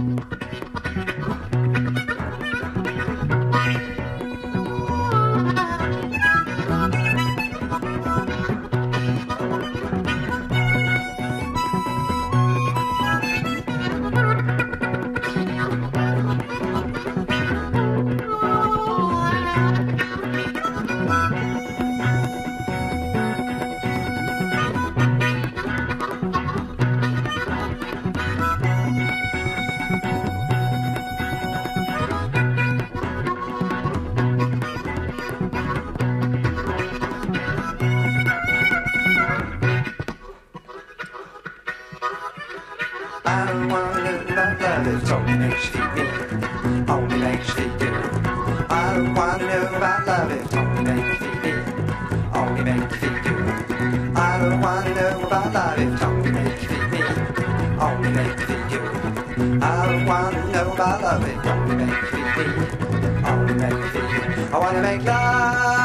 I don't wanna know about love, it only makes you feel me, only makes you feel. I don't wanna know about love, it only makes you feel, only makes you feel. I don't wanna know about love, it only makes you feel, only makes you feel. I don't wanna know about love, it only makes you feel, only makes you feel. I wanna make love.